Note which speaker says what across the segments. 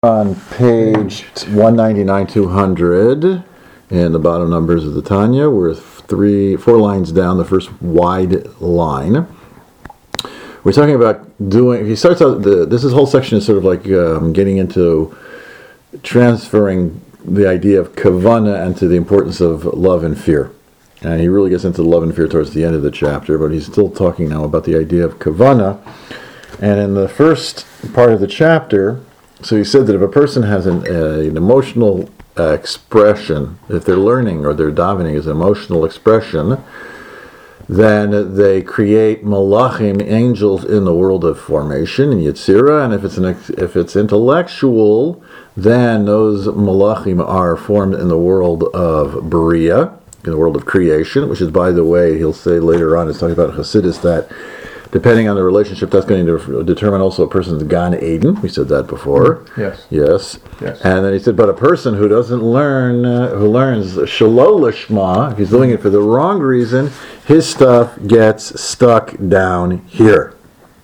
Speaker 1: On page 199, 200, and the bottom numbers of the Tanya, we're 4 lines down, the first wide line. We're talking about he starts out, this whole section is sort of like getting into transferring the idea of kavana and to the importance of love and fear. And he really gets into love and fear towards the end of the chapter, but he's still talking now about the idea of kavana. And in the first part of the chapter, so he said that if a person has an emotional expression, if they're learning or they're davening is an emotional expression, then they create malachim, angels, in the world of formation, in Yetzirah, and if it's intellectual, then those malachim are formed in the world of Bria, in the world of creation, which is, by the way, he'll say later on, he's talking about Hasidus, that depending on the relationship, that's going to determine also a person's Gan Eden. We said that before. Yes. And then he said, but a person who doesn't learn, who learns Shelo Lishma, if he's doing it for the wrong reason, his stuff gets stuck down here.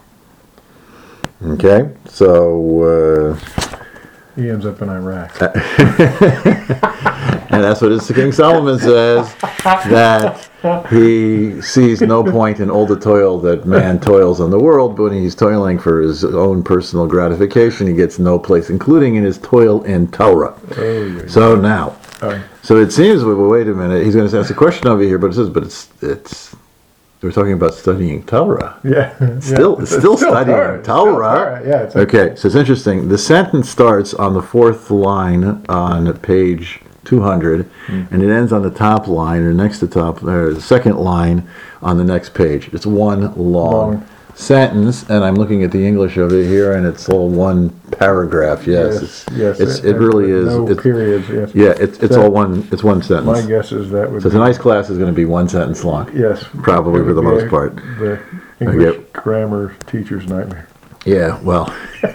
Speaker 1: Okay? So
Speaker 2: he ends up in Iraq.
Speaker 1: And that's what King Solomon says, that he sees no point in all the toil that man toils on the world, but when he's toiling for his own personal gratification, he gets no place, including in his toil in Torah. So it seems, wait a minute, he's going to ask a question over here, but it says, we're talking about studying Torah. Still studying Torah. Okay, so it's interesting. The sentence starts on the 4th line on page 200, and it ends on the top line, or next to top, or the second line on the next page. It's one long sentence, and I'm looking at the English of it here, and it's all one paragraph. It really is.
Speaker 2: No periods.
Speaker 1: It's all one. It's one sentence.
Speaker 2: My guess is that would.
Speaker 1: So tonight's class is going to be one sentence long.
Speaker 2: Yes,
Speaker 1: probably for the most part.
Speaker 2: The English grammar teacher's nightmare.
Speaker 1: Yeah, well.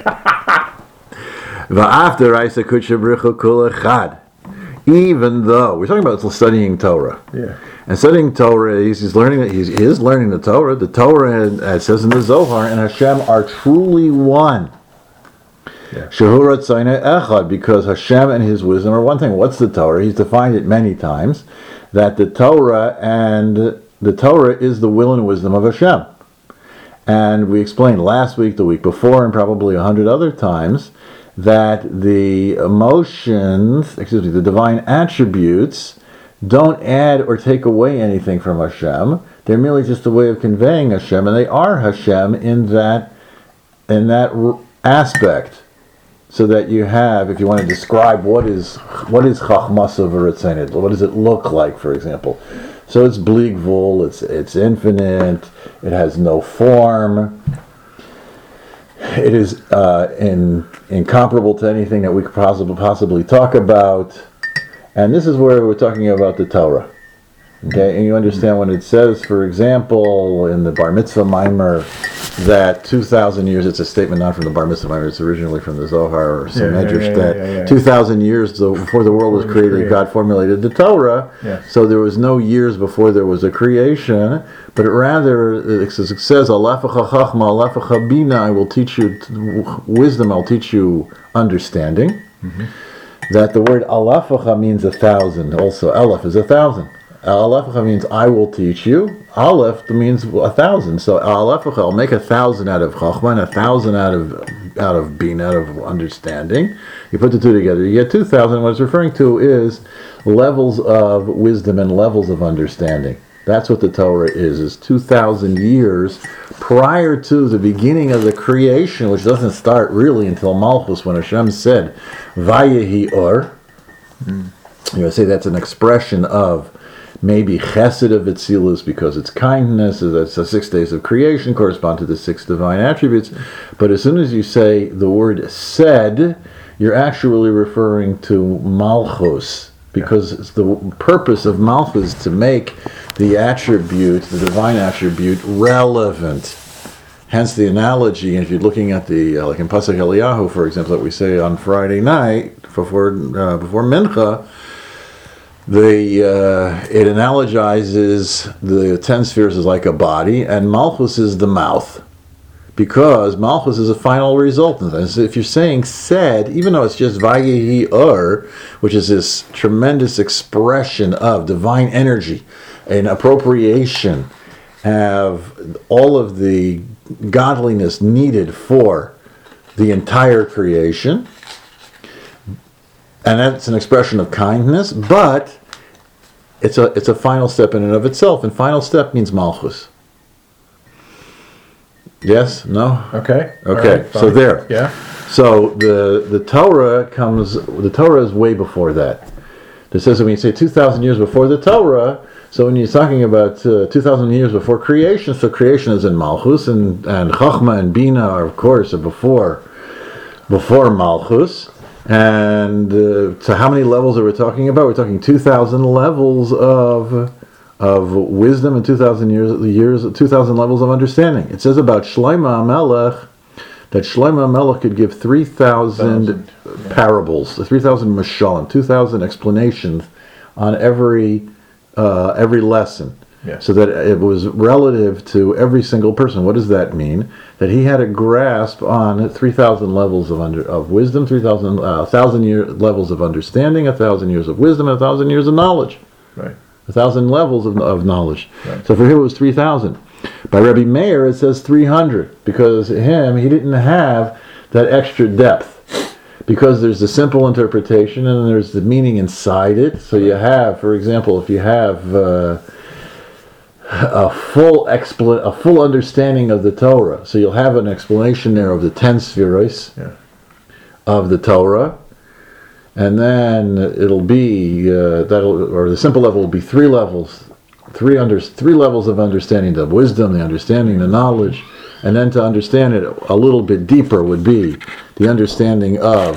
Speaker 1: Va'after Isa Kutshabrichu Kula Chad. Even though we're talking about studying Torah, and studying Torah, he's learning that he is learning the Torah. The Torah, as it says in the Zohar, and Hashem are truly one. Shehurat Zaina Echad, because Hashem and His wisdom are one thing. What's the Torah? He's defined it many times that the Torah is the will and wisdom of Hashem. And we explained last week, the week before, and probably 100 other times, that the the divine attributes don't add or take away anything from Hashem. They're merely just a way of conveying Hashem, and they are Hashem in that aspect. So that you have, if you want to describe what is Chachmasa v'Ritzainit, what does it look like, for example? So it's Bligvul, it's infinite, it has no form. It is incomparable to anything that we could possibly talk about. And this is where we're talking about the Torah. Okay, and you understand when it says, for example, in the Bar Mitzvah Maimer, that 2,000 years, it's a statement not from the Bar Mitzvah Maimer, it's originally from the Zohar or some Medrash, that 2,000 years before the world was created, God formulated the Torah. So there was no years before there was a creation, but rather it says, Alafacha Chachma, Alafacha Bina, I will teach you wisdom, I'll teach you understanding. That the word Alafacha means 1,000 also. Aleph is 1,000. Alephacha means I will teach you. Aleph means 1,000. So Alephacha, I'll make 1,000 out of Chachma and 1,000 out of Bina, out of understanding. You put the two together, you get 2,000. What it's referring to is levels of wisdom and levels of understanding. That's what the Torah is 2,000 years prior to the beginning of the creation, which doesn't start really until Malchus, when Hashem said, Vayehi Or. You would say that's an expression of maybe chesed of Atzilus, because it's kindness, that's the 6 days of creation, correspond to the 6 divine attributes. But as soon as you say the word said, you're actually referring to Malchus, because the purpose of Malchus is to make the attribute, the divine attribute, relevant. Hence the analogy, if you're looking at the, like in Pasuk Eliyahu, for example, that we say on Friday night, before Mincha, it analogizes the 10 spheres as like a body, and Malchus is the mouth. because Malchus is a final result. And so if you're saying said, even though it's just Vayehi Ur, which is this tremendous expression of divine energy, an appropriation of all of the godliness needed for the entire creation, and that's an expression of kindness, but it's a final step in and of itself, and final step means Malchus. Yes? No?
Speaker 2: Okay.
Speaker 1: Okay.
Speaker 2: Right,
Speaker 1: so there.
Speaker 2: Yeah.
Speaker 1: So the Torah comes. The Torah is way before that. It says that when you say 2,000 years before the Torah, so when you're talking about 2,000 years before creation, so creation is in Malchus, and Chachma and Bina are of course before Malchus. And so how many levels are we talking about? We're talking 2,000 levels of wisdom and 2,000 levels of understanding. It says about Shlomo HaMelech that Shlomo HaMelech could give 3,000 parables, 3,000 mashalim, 2,000 explanations on every lesson.
Speaker 2: Yes.
Speaker 1: So that it was relative to every single person. What does that mean? That he had a grasp on 3,000 levels of wisdom, 1,000 levels of understanding, 1,000 years of wisdom, and 1,000 years of knowledge.
Speaker 2: Right.
Speaker 1: 1,000 levels of knowledge.
Speaker 2: Right.
Speaker 1: So for him it was 3,000. By Rebbe Meir it says 300 because he didn't have that extra depth. Because there's the simple interpretation and there's the meaning inside it. So you have, for example, if you have a full understanding of the Torah, so you'll have an explanation there of the 10 spheros of the Torah, and then it'll be the simple level will be three levels of understanding: the wisdom, the understanding, the knowledge, and then to understand it a little bit deeper would be the understanding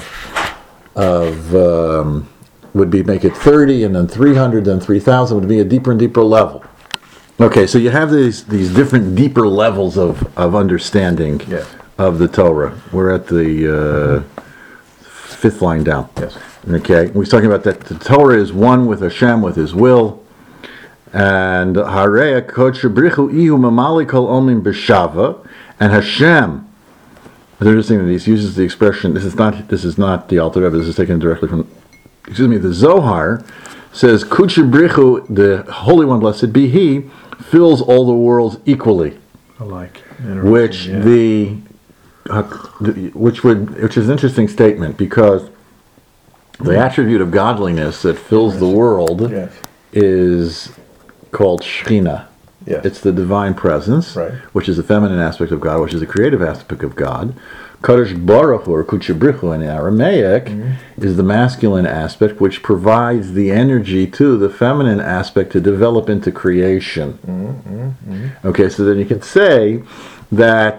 Speaker 1: would be make it 30, and then 300, then 3,000 would be a deeper and deeper level. Okay, so you have these different deeper levels of understanding of the Torah. We're at the fifth line down.
Speaker 2: Yes.
Speaker 1: Okay, we're talking about that the Torah is one with Hashem, with His will, and Hareya Kodesh Brichu Ihu Mamali Kol Omim B'Shava, and Hashem. It's interesting that he uses the expression. This is not the Alter Rebbe. This is taken directly from. The Zohar says Kodesh Brichu, the Holy One, blessed be He, fills all the worlds equally. Which is an interesting statement, because the attribute of godliness that fills the world is called Shekhinah.
Speaker 2: Yes.
Speaker 1: It's the divine presence, which is the feminine aspect of God, which is the creative aspect of God. Kadosh Baruch Hu, or Kuchabrichu in Aramaic, is the masculine aspect, which provides the energy to the feminine aspect to develop into creation. Okay, so then you can say that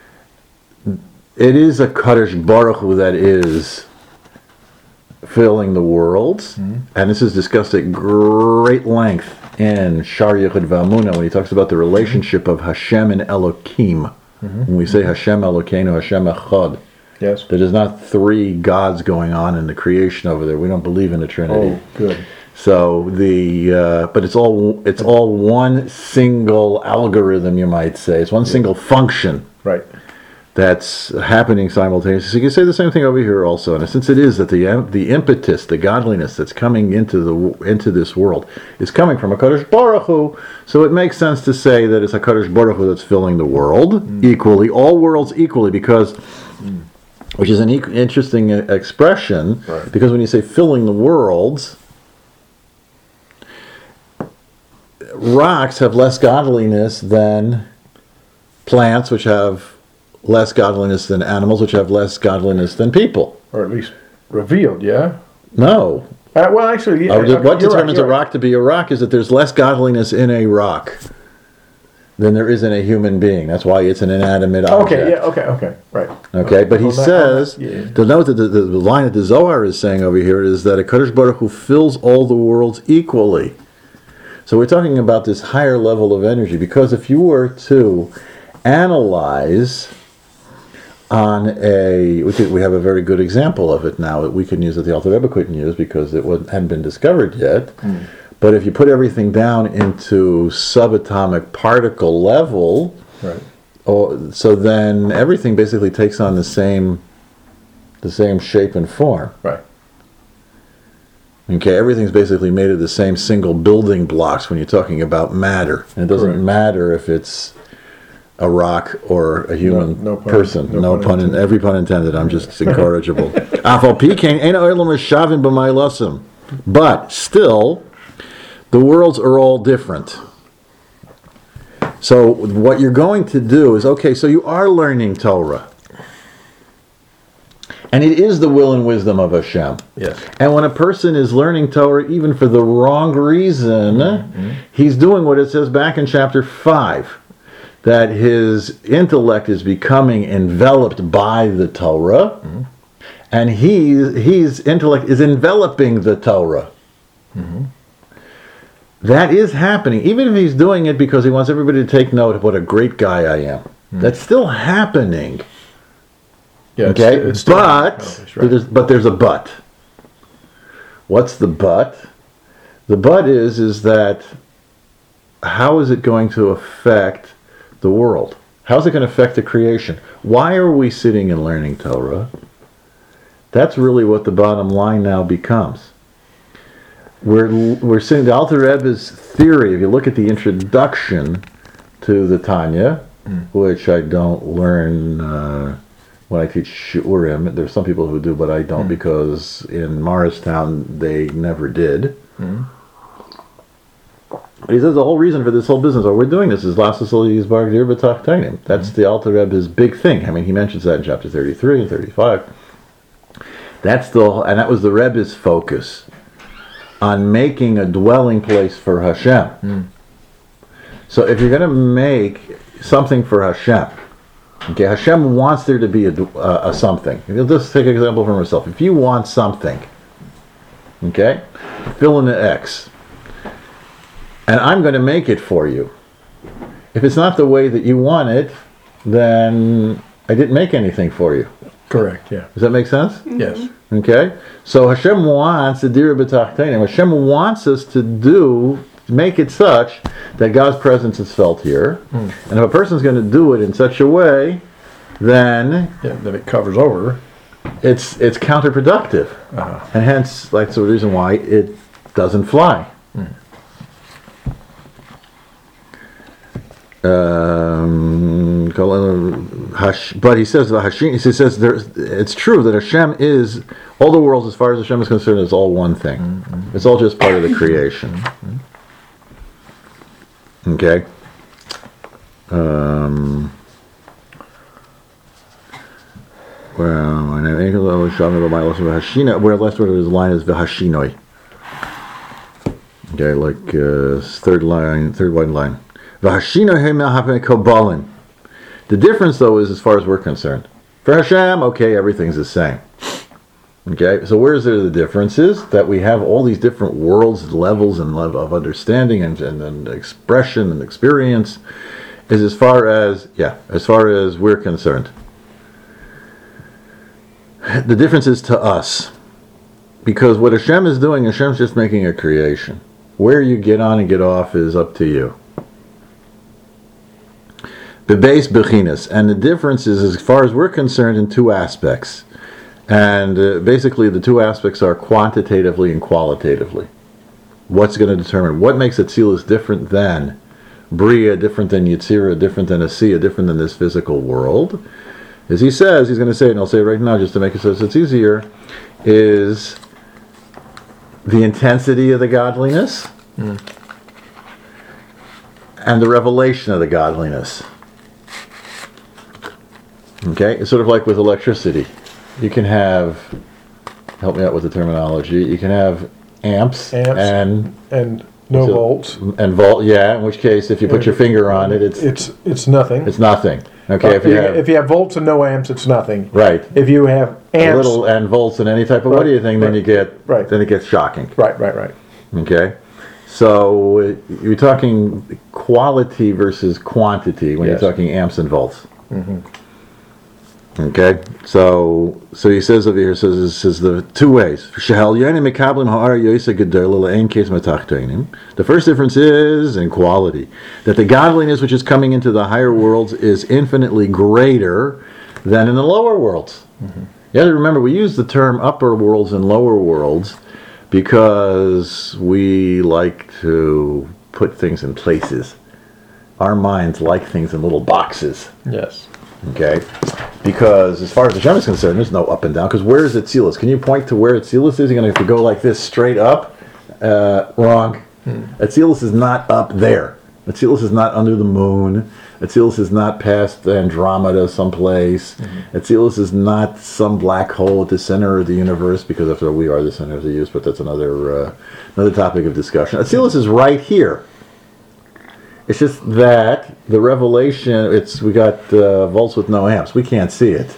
Speaker 1: it is a Kadosh Baruch Hu that is filling the world, and this is discussed at great length in Shar Yechud V'Amunah when he talks about the relationship of Hashem and Elokim. When we say Hashem Elokeinu, Hashem Echad, there is not three gods going on in the creation over there. We don't believe in the Trinity.
Speaker 2: Oh, good.
Speaker 1: So but it's all one single algorithm, you might say. It's one single function.
Speaker 2: Right.
Speaker 1: That's happening simultaneously. So you can say the same thing over here also. And since it is that the impetus, the godliness that's coming into this world is coming from a Kadosh Baruch Hu, so it makes sense to say that it's a Kadosh Baruch Hu that's filling the world equally, all worlds equally, because, which is an interesting expression, because when you say filling the worlds, rocks have less godliness than plants, which have less godliness than animals, which have less godliness than people.
Speaker 2: Or at least revealed,
Speaker 1: No.
Speaker 2: Well, actually,
Speaker 1: what determines a rock to be a rock is that there's less godliness in a rock than there is in a human being. That's why it's an inanimate object.
Speaker 2: Okay, right.
Speaker 1: Okay, but he says, to note that the line that the Zohar is saying over here is that a Kadosh Baruch Hu fills all the worlds equally. So we're talking about this higher level of energy, because if you were to analyze on we have a very good example of it now that we can use that the Alter Rebbe couldn't use because it hadn't been discovered yet. But if you put everything down into subatomic particle level, so then everything basically takes on the same shape and form.
Speaker 2: Right.
Speaker 1: Okay, everything's basically made of the same single building blocks when you're talking about matter. And it doesn't
Speaker 2: Correct.
Speaker 1: matter if it's a rock or a human
Speaker 2: No pun-
Speaker 1: person.
Speaker 2: no
Speaker 1: No
Speaker 2: pun
Speaker 1: pun,
Speaker 2: intended.
Speaker 1: every pun intended. I'm just incorrigible. Afal pikein ein olam reshavim b'maylasim. But still, the worlds are all different. So what you're going to do is, okay, so you are learning Torah. And it is the will and wisdom of Hashem.
Speaker 2: Yes.
Speaker 1: And when a person is learning Torah, even for the wrong reason, he's doing what it says back in chapter 5, that his intellect is becoming enveloped by the Torah, and his intellect is enveloping the Torah. That is happening, even if he's doing it because he wants everybody to take note of what a great guy I am. That's still happening.
Speaker 2: Yeah,
Speaker 1: Okay,
Speaker 2: it's still
Speaker 1: but
Speaker 2: accomplished, right.
Speaker 1: there's a but. What's the but? The but is that how is it going to affect the world? How's it going to affect the creation? Why are we sitting and learning Torah? That's really what the bottom line now becomes. We're seeing the Alter Rebbe's theory. If you look at the introduction to the Tanya, which I don't learn when I teach Shiurim. There's some people who do, but I don't because in Morristown they never did. He says the whole reason for this whole business, we're doing this, is Lasasal Yisbarg Dir B'Tach Tainim. That's the Alter Rebbe's big thing. I mean, he mentions that in chapter 33 and 35. That's and that was the Rebbe's focus on making a dwelling place for Hashem. So if you're going to make something for Hashem, okay, Hashem wants there to be a something. You'll just take an example from yourself. If you want something, okay, fill in the X, and I'm going to make it for you. If it's not the way that you want it, then I didn't make anything for you.
Speaker 2: Correct, yeah.
Speaker 1: Does that make sense?
Speaker 2: Yes.
Speaker 1: Okay, so Hashem wants the Dira B'Tachtenim. Hashem wants us to make it such that God's presence is felt here. And if a person's going to do it in such a way, then
Speaker 2: Then it covers over.
Speaker 1: it's counterproductive, and hence that's the reason why it doesn't fly. But he says it's true that Hashem is all the worlds, as far as Hashem is concerned, is all one thing. It's all just part of the creation. Okay. Where last word of his line is v'hashinoi. Okay, like third line. The difference, though, is as far as we're concerned. For Hashem, okay, everything's the same. Okay, so where is there the difference is that we have all these different worlds, levels, and level of understanding and expression and experience, is as far as we're concerned. The difference is to us, because what Hashem is doing, Hashem's just making a creation. Where you get on and get off is up to you. Bebeis bechinas, and the difference is, as far as we're concerned, in two aspects, and basically the two aspects are quantitatively and qualitatively. What's going to determine what makes Atzilus different than Bria, different than Yetzirah, different than Asiya, different than this physical world? As he says, he's going to say it, and I'll say it right now just to make it so it's easier, is the intensity of the godliness and the revelation of the godliness. Okay, it's sort of like with electricity. You can have, help me out with the terminology, you can have amps.
Speaker 2: And no volts.
Speaker 1: And volt, yeah, in which case if you put your finger on it, it's
Speaker 2: nothing.
Speaker 1: It's nothing. Okay,
Speaker 2: if you have volts and no amps, it's nothing.
Speaker 1: Right.
Speaker 2: If you have amps,
Speaker 1: little and volts and any type of what do you think, then you get then it gets shocking.
Speaker 2: Right.
Speaker 1: Okay, so you're talking quality versus quantity when you're talking amps and volts. Okay, so he says over here, says the two ways. The first difference is in quality, that the godliness which is coming into the higher worlds is infinitely greater than in the lower worlds. Mm-hmm. You have to remember, we use the term upper worlds and lower worlds because we like to put things in places. Our minds like things in little boxes.
Speaker 2: Yes.
Speaker 1: Okay, because as far as the Hashem is concerned, there's no up and down. Because where is Atzilus? Can you point to where Atzilus is? You're going to have to go like this straight up. Wrong. Atzilus is not up there. Atzilus is not under the moon. Atzilus is not past Andromeda someplace. Atzilus is not some black hole at the center of the universe, because after all, we are the center of the universe, but that's another topic of discussion. Atzilus is right here. It's just that the revelation, we got volts with no amps. We can't see it.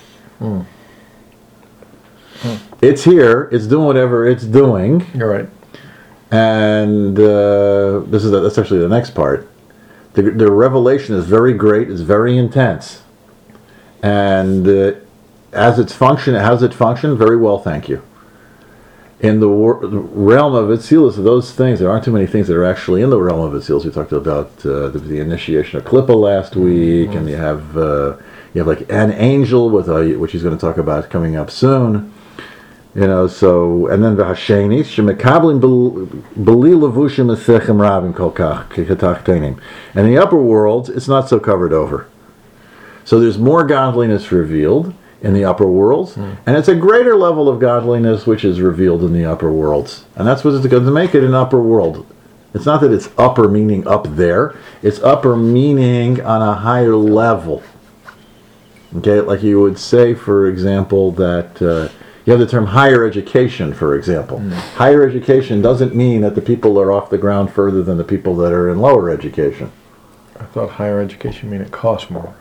Speaker 1: It's here. It's doing whatever it's doing.
Speaker 2: You're right.
Speaker 1: And that's actually the next part. The revelation is very great. It's very intense. And how's it function? Very well, thank you. In the realm of Atzilus, those things, there aren't too many things that are actually in the realm of Atzilus. We talked about the initiation of Klippa last week, and you have like an angel which he's going to talk about coming up soon. So, and then v'hasheni shemekablim b'li levushim esechem rabim kol kach ketachtenim. And in the upper world, it's not so covered over. So there's more godliness revealed in the upper worlds, and it's a greater level of godliness which is revealed in the upper worlds, and that's what it's going to make it an upper world. It's not that it's upper meaning up there; it's upper meaning on a higher level. Okay, like you would say, for example, that you have the term higher education. For example, higher education doesn't mean that the people are off the ground further than the people that are in lower education.
Speaker 2: I thought higher education mean it costs more.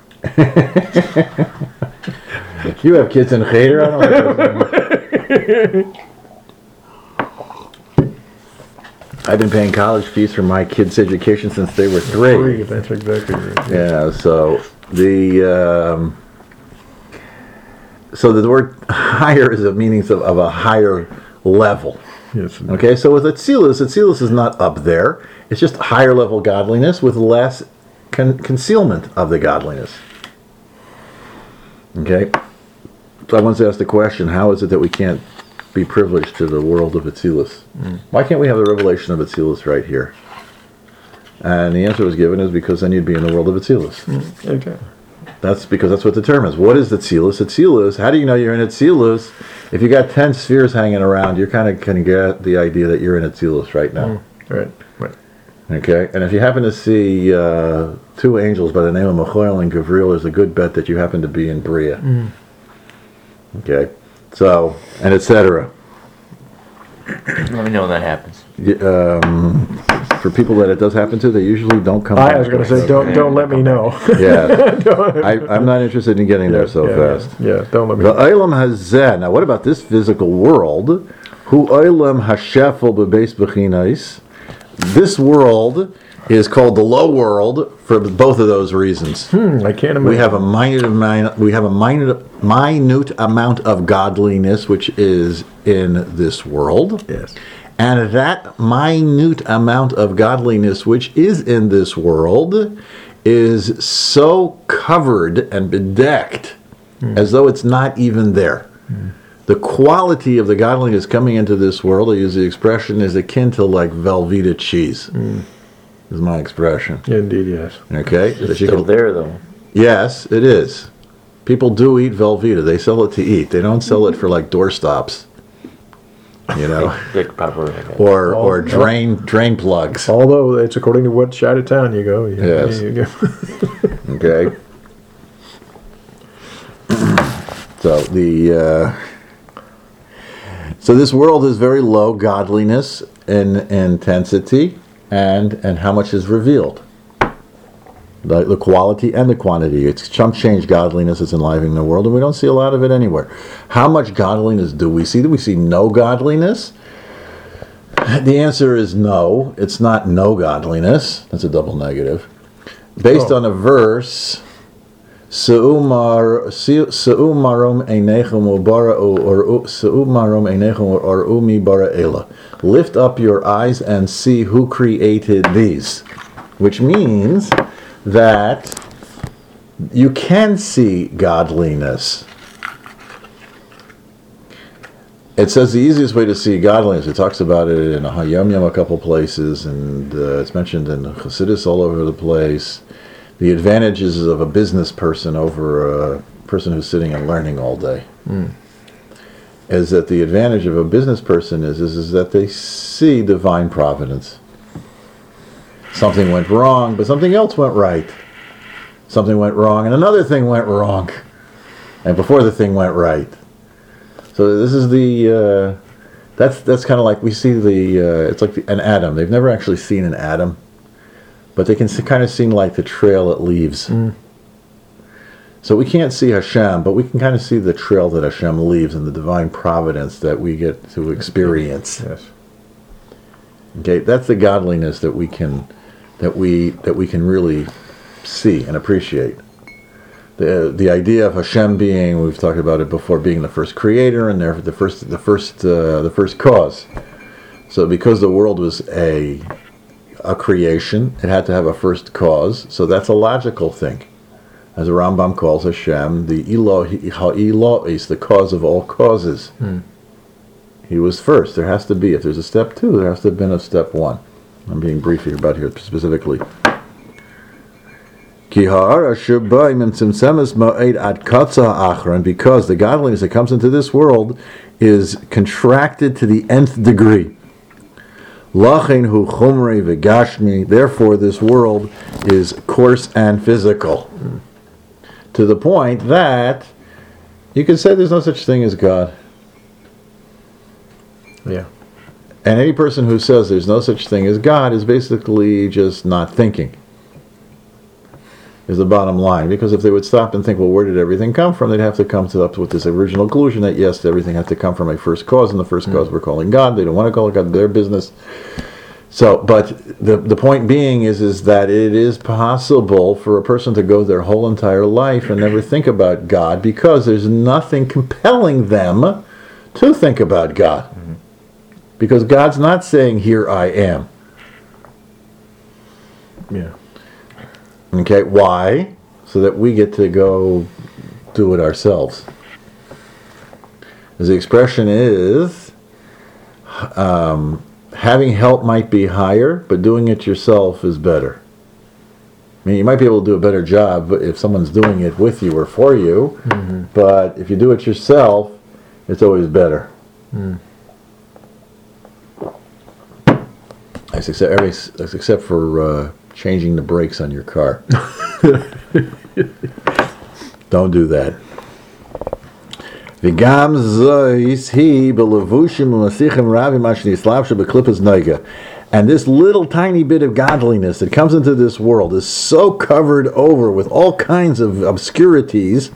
Speaker 1: You have kids in Cheder? I don't I've been paying college fees for my kids' education since they were 3.
Speaker 2: That's exactly right.
Speaker 1: Yeah, so the word higher is a meaning of a higher level.
Speaker 2: Yes.
Speaker 1: Okay, so with Atzilus is not up there. It's just higher level godliness with less concealment of the godliness. Okay, so I once asked the question, how is it that we can't be privileged to the world of Atzilus? Why can't we have the revelation of Atzilus right here? And the answer was given is because then you'd be in the world of Atzilus.
Speaker 2: Okay.
Speaker 1: That's because that's what determines. What is Atzilus? Atzilus, how do you know you're in Atzilus? If you got 10 spheres hanging around, you're kind of going to get the idea that you're in Atzilus right now.
Speaker 2: Right.
Speaker 1: Okay, and if you happen to see 2 angels by the name of Michael and Gabriel, there's a good bet that you happen to be in Bria. Okay, so, and etc.
Speaker 3: Let me know when that happens.
Speaker 1: For people that it does happen to, they usually don't come back.
Speaker 2: I was going to say, don't let me know.
Speaker 1: Yeah, I'm not interested in getting there so fast.
Speaker 2: Yeah, don't let me
Speaker 1: The
Speaker 2: know.
Speaker 1: Olam Hazeh. Now, what about this physical world? Hu Olam Hashefel Bebeis Bechinais. This world is called the low world for both of those reasons.
Speaker 2: I can't imagine.
Speaker 1: We have a minute amount of godliness which is in this world.
Speaker 2: Yes.
Speaker 1: And that minute amount of godliness which is in this world is so covered and bedecked as though it's not even there. The quality of the godliness coming into this world, I use the expression, is akin to like Velveeta cheese. Is my expression.
Speaker 2: Indeed, yes.
Speaker 1: Okay?
Speaker 3: It's still there, though.
Speaker 1: Yes, it is. People do eat Velveeta. They sell it to eat. They don't sell it for like doorstops.
Speaker 3: Like proper.
Speaker 1: Or drain plugs.
Speaker 2: Although it's according to what side of town you go.
Speaker 1: Yes.
Speaker 2: You go.
Speaker 1: Okay. So this world is very low godliness in intensity and how much is revealed. The quality and the quantity. It's chump change godliness that's enlivening the world, and we don't see a lot of it anywhere. How much godliness do we see? Do we see no godliness? The answer is no. It's not no godliness. That's a double negative. Based on a verse Se'u marom einechem or mi bara ela. Lift up your eyes and see who created these. Which means that you can see godliness. It says the easiest way to see godliness. It talks about it in a Hayom Yom a couple places, and it's mentioned in Chassidus all over the place. The advantages of a business person over a person who's sitting and learning all day is that the advantage of a business person is that they see divine providence. Something went wrong, but something else went right. Something went wrong, and another thing went wrong, and before the thing went right. So this is the that's kind of like we see it's like an atom. They've never actually seen an atom, but they can kind of see like the trail it leaves. So we can't see Hashem, but we can kind of see the trail that Hashem leaves and the divine providence that we get to experience.
Speaker 2: Yes.
Speaker 1: Okay, that's the godliness that we can really see and appreciate. The idea of Hashem being, we've talked about it before, being the first creator and therefore the first cause. So because the world was a creation, it had to have a first cause. So that's a logical thing. As the Rambam calls Hashem, the Eloh is the cause of all causes. He was first. There has to be, if there's a step 2, there has to have been a step 1. I'm being brief here about here specifically. And because the godliness that comes into this world is contracted to the nth degree. Therefore this world is coarse and physical. To the point that you can say there's no such thing as God.
Speaker 2: Yeah.
Speaker 1: And any person who says there's no such thing as God is basically just not thinking. Is the bottom line. Because if they would stop and think, well, where did everything come from? They'd have to come up with this original conclusion that yes, everything has to come from a first cause, and the first cause we're calling God. They don't want to call it God, their business. So, but the point being is that it is possible for a person to go their whole entire life and never think about God because there's nothing compelling them to think about God. Because God's not saying, here I am.
Speaker 2: Yeah.
Speaker 1: Okay, why? So that we get to go do it ourselves. As the expression is, having help might be higher, but doing it yourself is better. I mean, you might be able to do a better job if someone's doing it with you or for you, but if you do it yourself, it's always better. Except for changing the brakes on your car. Don't do that. And this little tiny bit of godliness that comes into this world is so covered over with all kinds of obscurities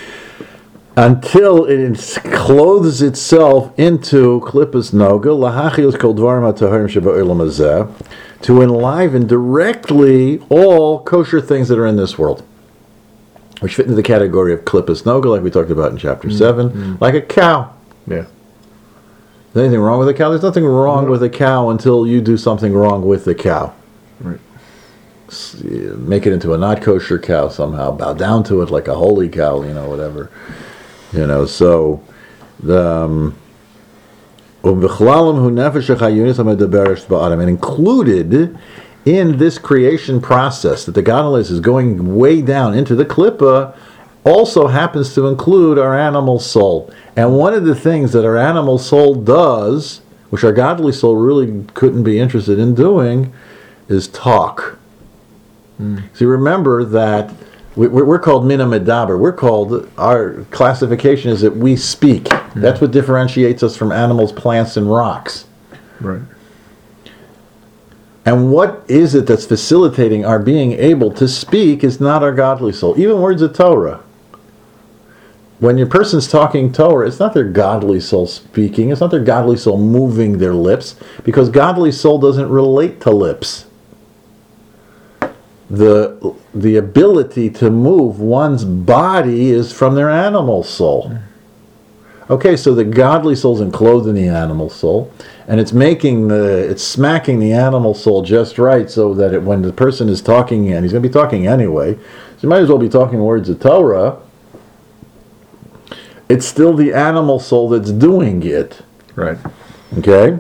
Speaker 1: until it clothes itself into klipas noga, lahachios kol dvarim hataharim sheba'olam hazeh, to enliven directly all kosher things that are in this world, which fit into the category of klipas noga, like we talked about in chapter 7, like a cow.
Speaker 2: Yeah.
Speaker 1: Is there anything wrong with a cow? There's nothing wrong with a cow until you do something wrong with the cow.
Speaker 2: Right.
Speaker 1: Make it into a not kosher cow somehow, bow down to it like a holy cow, whatever. So the and included in this creation process that the godliness is going way down into the klippa also happens to include our animal soul. And one of the things that our animal soul does, which our godly soul really couldn't be interested in doing, is talk. So remember that we're called mina medaber. We're called, our classification is that we speak. That's what differentiates us from animals, plants, and rocks.
Speaker 2: Right.
Speaker 1: And what is it that's facilitating our being able to speak is not our godly soul. Even words of Torah. When your person's talking Torah, it's not their godly soul speaking. It's not their godly soul moving their lips, because godly soul doesn't relate to lips. the ability to move one's body is from their animal soul. Okay, so the godly soul's enclosed in the animal soul, and it's smacking the animal soul just right, so that when the person is talking, and he's going to be talking anyway, so you might as well be talking words of Torah. It's still the animal soul that's doing it.
Speaker 2: Right.
Speaker 1: Okay?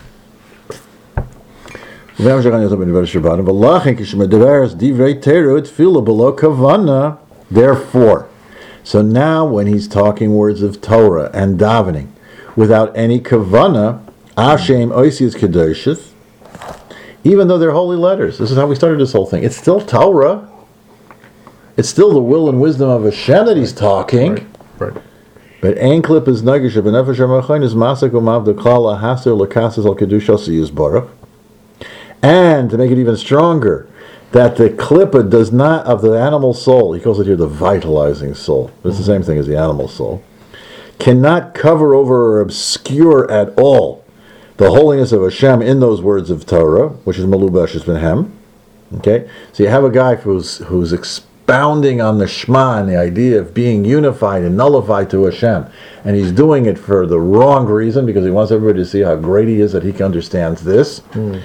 Speaker 1: Therefore, so now when he's talking words of Torah and davening without any kavana, Hashem oisius kedosheth, even though they're holy letters, this is how we started this whole thing. It's still Torah. It's still the will and wisdom of Hashem that he's talking.
Speaker 2: Right.
Speaker 1: But ein klip is nagish b'nefesh ha'machayin is masak u'mav deklal haser l'kasas al kedushas yizbarach. And to make it even stronger, that the klippa does not, of the animal soul, he calls it here the vitalizing soul, but it's the same thing as the animal soul, cannot cover over or obscure at all the holiness of Hashem in those words of Torah, which is Malubash Benhem. Okay? So you have a guy who's expounding on the Shema and the idea of being unified and nullified to Hashem, and he's doing it for the wrong reason, because he wants everybody to see how great he is that he understands this.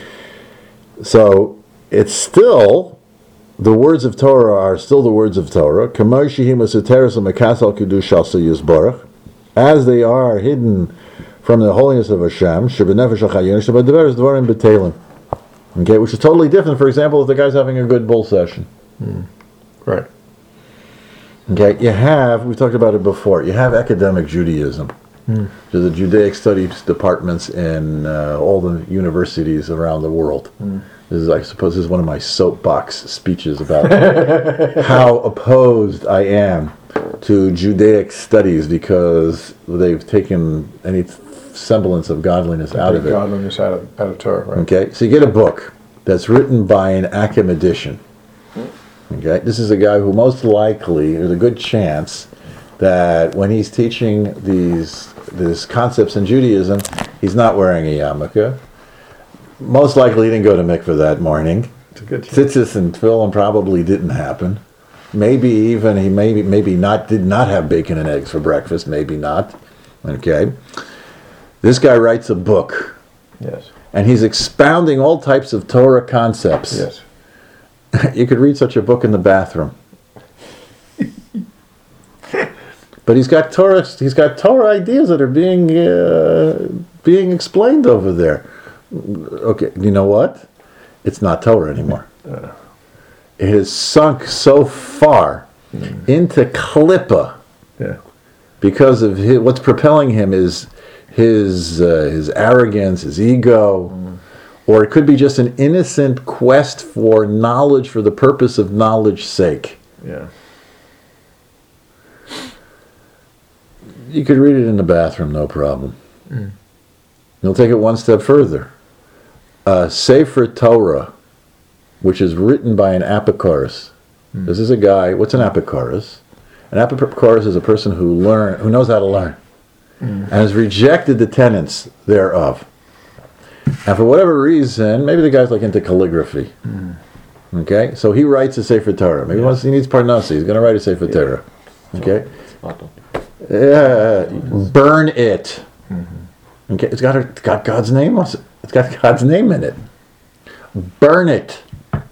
Speaker 1: So it's still, the words of Torah are still the words of Torah, as they are hidden from the holiness of Hashem, okay, which is totally different, for example, if the guy's having a good bull session.
Speaker 2: Right.
Speaker 1: Okay, we've talked about it before, you have academic Judaism. So the Judaic studies departments in all the universities around the world. I suppose this is one of my soapbox speeches about how opposed I am to Judaic studies, because they've taken any semblance of godliness out of it.
Speaker 2: Godliness out of Torah, right?
Speaker 1: Okay, so you get a book that's written by an academician. Okay, this is a guy who most likely, there's a good chance that when he's teaching these concepts in Judaism, he's not wearing a yarmulke. Most likely he didn't go to mikveh that morning.
Speaker 2: It's a good chance.
Speaker 1: Tzitzis and tefillin probably didn't happen. Maybe even he did not have bacon and eggs for breakfast. Maybe not. Okay. This guy writes a book.
Speaker 2: Yes.
Speaker 1: And he's expounding all types of Torah concepts.
Speaker 2: Yes.
Speaker 1: You could read such a book in the bathroom. But he's got Torah ideas that are being explained over there. Okay, you know what? It's not Torah anymore. It has sunk so far into klippa, because of what's propelling him is his arrogance, his ego, or it could be just an innocent quest for knowledge for the purpose of knowledge's sake.
Speaker 2: Yeah.
Speaker 1: You could read it in the bathroom, no problem. You'll take it one step further. Sefer Torah, which is written by an apicorus. This is a guy. What's an apicorus? An apicorus is a person who knows how to learn, and has rejected the tenets thereof. And for whatever reason, maybe the guy's like into calligraphy. Okay, so he writes a Sefer Torah. Maybe once he needs parnassi, he's going to write a Sefer Torah. Okay, burn it. Okay, it's got God's name on it. It's got God's name in it. Burn it.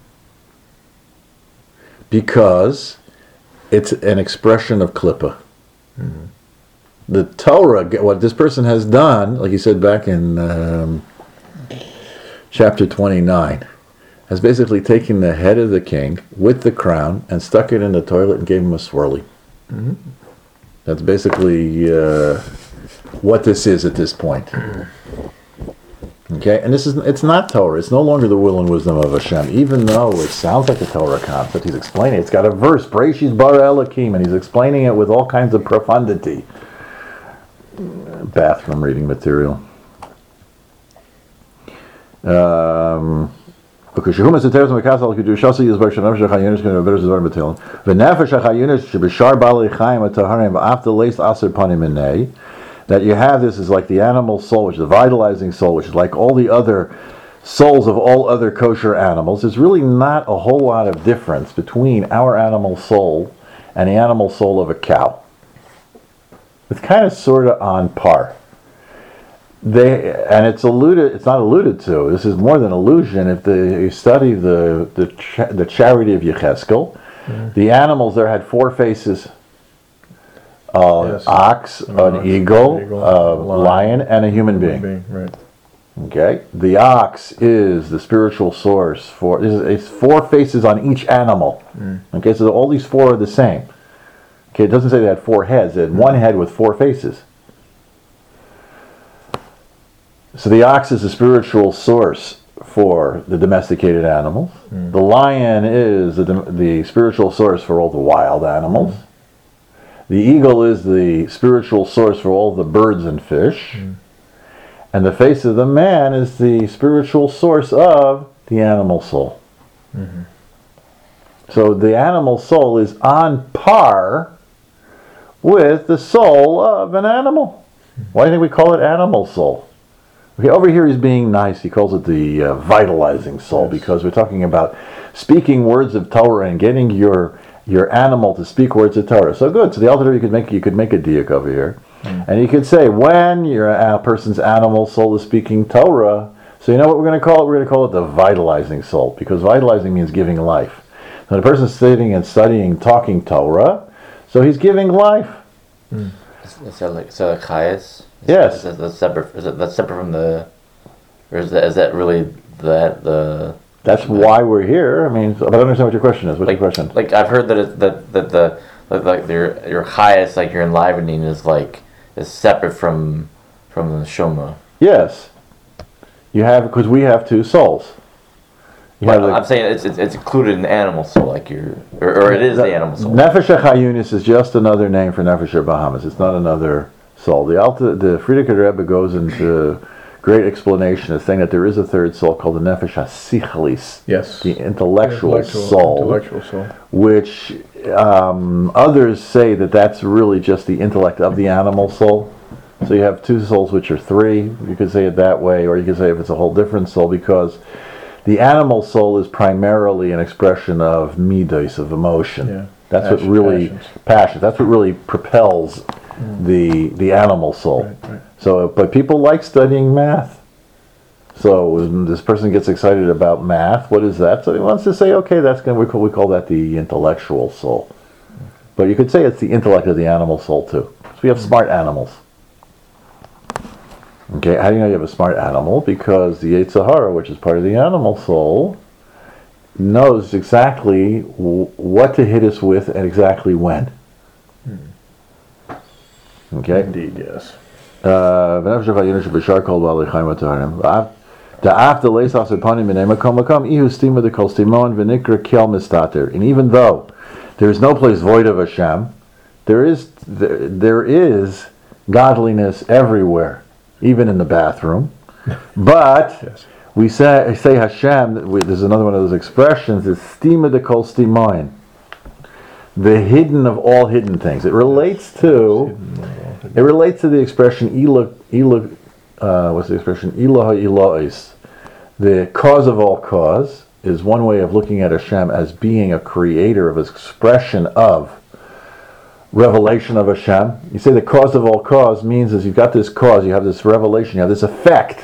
Speaker 1: Because it's an expression of klippa. The Torah, what this person has done, like he said back in chapter 29, has basically taken the head of the king with the crown and stuck it in the toilet and gave him a swirly. That's basically what this is at this point. Okay, and it's not Torah. It's no longer the will and wisdom of Hashem, even though it sounds like a Torah concept. He's explaining it. It's got a verse, Bereshis bara Elokim, and he's explaining it with all kinds of profundity. Bathroom reading material. That you have this is like the animal soul, which is the vitalizing soul, which is like all the other souls of all other kosher animals, there's really not a whole lot of difference between our animal soul and the animal soul of a cow. It's kind of sort of on par. It's not alluded to. This is more than illusion. If you study the charity of Yecheskel, the animals there had 4 faces: ox, an eagle, a lion, and a human being.
Speaker 2: Right.
Speaker 1: Okay, the ox is the spiritual source for. It's 4 faces on each animal. Okay, so all these 4 are the same. Okay, it doesn't say they had 4 heads. They had 1 head with 4 faces. So the ox is the spiritual source for the domesticated animals. The lion is the spiritual source for all the wild animals. The eagle is the spiritual source for all the birds and fish. And the face of the man is the spiritual source of the animal soul. So the animal soul is on par with the soul of an animal. Why do you think we call it animal soul? Okay, over here he's being nice. He calls it the vitalizing soul, because we're talking about speaking words of Torah and getting your animal to speak words of Torah. So good. So the Alter Rebbe you could make a diuk over here, and you could say when your person's animal soul is speaking Torah. So you know what we're going to call it? We're going to call it the vitalizing soul, because vitalizing means giving life. So the person's sitting and studying, talking Torah, so he's giving life.
Speaker 3: Is that like chayas?
Speaker 1: Yes.
Speaker 3: That's separate. Is that separate from the? Or is that really the?
Speaker 1: That's why we're here. I mean, but I don't understand what your question is. What's your question?
Speaker 3: Like I've heard that that your chayas, like your enlivening, is separate from the neshama.
Speaker 1: Yes, you have, because we have 2 souls.
Speaker 3: I'm saying it's included in the animal soul, like or it is the animal soul.
Speaker 1: Nefesh HaChayunis is just another name for Nefesh Bahamas. It's not another soul. The Frierdiker Rebbe goes into great explanation of saying that there is a 3rd soul called the Nefesh HaSichlis,
Speaker 2: Yes.
Speaker 1: the intellectual soul,
Speaker 2: Intellectual soul.
Speaker 1: which others say that that's really just the intellect of the animal soul. So you have 2 souls, which are 3. You could say it that way, or you could say if it's a whole different soul, because the animal soul is primarily an expression of midos, of emotion.
Speaker 2: Yeah.
Speaker 1: That's what really passion. That's what really propels the animal soul.
Speaker 2: Right.
Speaker 1: So, but people like studying math. So when this person gets excited about math, what is that? So he wants to say, okay, we call that the intellectual soul. But you could say it's the intellect of the animal soul too. So we have smart animals. Okay, how do you know you have a smart animal? Because the Yetzer Hara, which is part of the animal soul, knows exactly what to hit us with and exactly when. Okay?
Speaker 2: Indeed, yes.
Speaker 1: And even though there is no place void of Hashem, there is godliness everywhere, even in the bathroom. But
Speaker 2: Yes.
Speaker 1: we say Hashem, there's another one of those expressions, is stima de kol stimayin, the hidden of all hidden things. It relates to the expression what's the expression? Ilaha Elohis. The cause of all cause is one way of looking at Hashem as being a creator, of expression of revelation of Hashem. You say the cause of all cause means is you've got this cause, you have this revelation, you have this effect.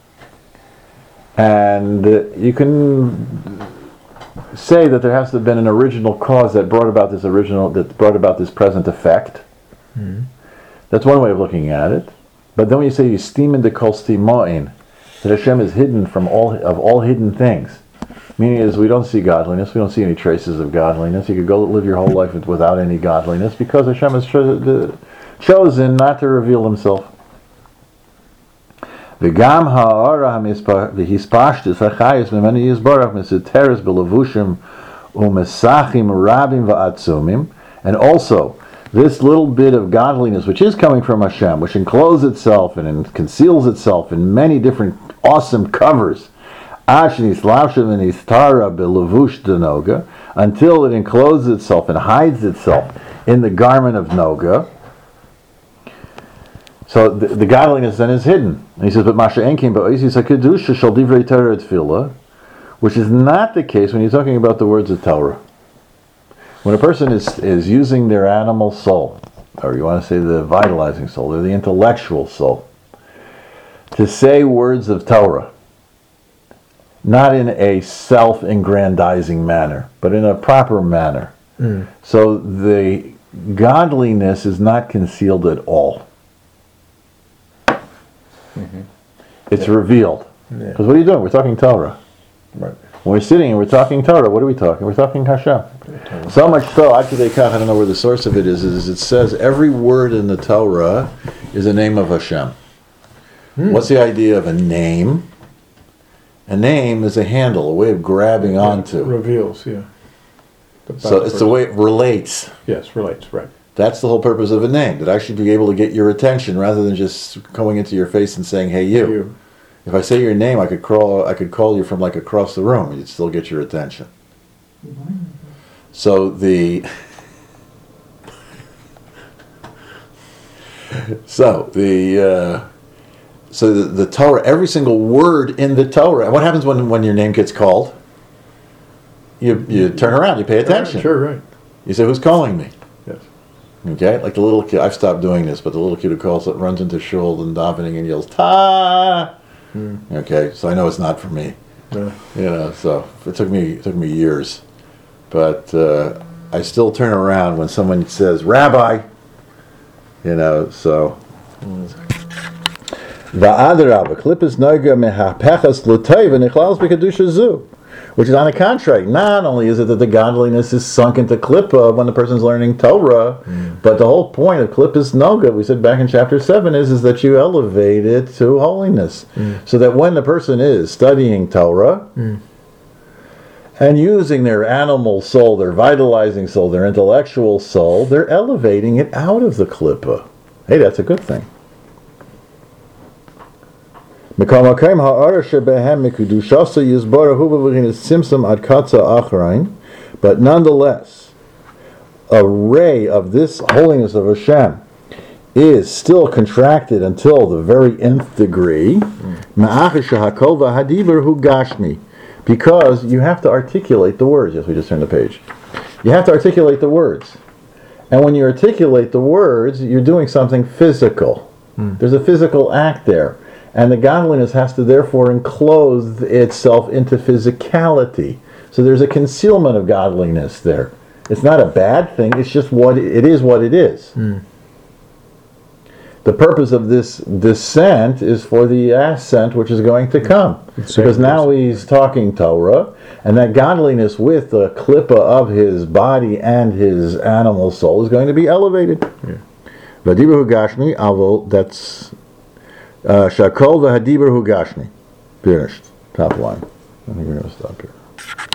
Speaker 1: And you can say that there has to have been an original cause that brought about this present effect. That's one way of looking at it. But then when you say you steam into kol stimayin, that Hashem is hidden from all hidden things. Meaning is we don't see godliness, we don't see any traces of godliness. You could go live your whole life without any godliness because Hashem has chosen not to reveal himself. V'gam ha'ara v'hispashtis ha'chayis v'meni yizbarach mesuteres b'levushim u'mesachim rabim v'atzumim. And also, this little bit of godliness, which is coming from Hashem, which encloses itself and conceals itself in many different awesome covers, until it encloses itself and hides itself in the garment of Noga. So the godliness then is hidden. And he says, but Masha Enkim ba'osis hakedusha shel divrei Torah tefillah, which is not the case when you're talking about the words of Torah. When a person is using their animal soul, or you want to say the vitalizing soul, or the intellectual soul, to say words of Torah, not in a self-aggrandizing manner, but in a proper manner. So the godliness is not concealed at all. It's revealed. Because what are you doing? We're talking Torah.
Speaker 2: Right.
Speaker 1: When we're sitting and we're talking Torah, what are we talking? We're talking Hashem. So much so, I don't know where the source of it is it says every word in the Torah is a name of Hashem. What's the idea of a name? A name is a handle, a way of grabbing onto.
Speaker 2: Reveals, yeah.
Speaker 1: So it's the way it relates.
Speaker 2: Yes, relates, right.
Speaker 1: That's the whole purpose of a name, that I should be able to get your attention rather than just going into your face and saying, hey, you. If I say your name, I could call you from like across the room, and you'd still get your attention. So the Torah, every single word in the Torah. What happens when your name gets called? You turn around, you pay attention.
Speaker 2: Sure, right.
Speaker 1: You say, who's calling me?
Speaker 2: Yes.
Speaker 1: Okay, like the little kid. I've stopped doing this, but the little kid who runs into shul and davening and yells "Ta!" Okay, so I know it's not for me. So it took me years, but I still turn around when someone says "Rabbi." So. Va'adarabba klipas noga mehapechas l'tay v'nichlalos b'kedusha zu. Which is on the contrary. Not only is it that the godliness is sunk into klippa when the person's learning Torah, but the whole point of klippas noga, we said back in chapter 7, is that you elevate it to holiness. So that when the person is studying Torah and using their animal soul, their vitalizing soul, their intellectual soul, they're elevating it out of the klippa. Hey, that's a good thing. But nonetheless, a ray of this holiness of Hashem is still contracted until the very nth degree, because you have to articulate the words. Yes, we just turned the page. You have to articulate the words. And when you articulate the words, you're doing something physical. There's a physical act there. And the godliness has to therefore enclose itself into physicality. So there's a concealment of godliness there. It's not a bad thing, it's just what it is. The purpose of this descent is for the ascent which is going to come. Because now he's talking Torah, and that godliness with the klippa of his body and his animal soul is going to be elevated. V'adibrahu gashmi, avol, that's Shakol v'hadibrahu gashmi. Finished. Top line. I think we're going to stop here.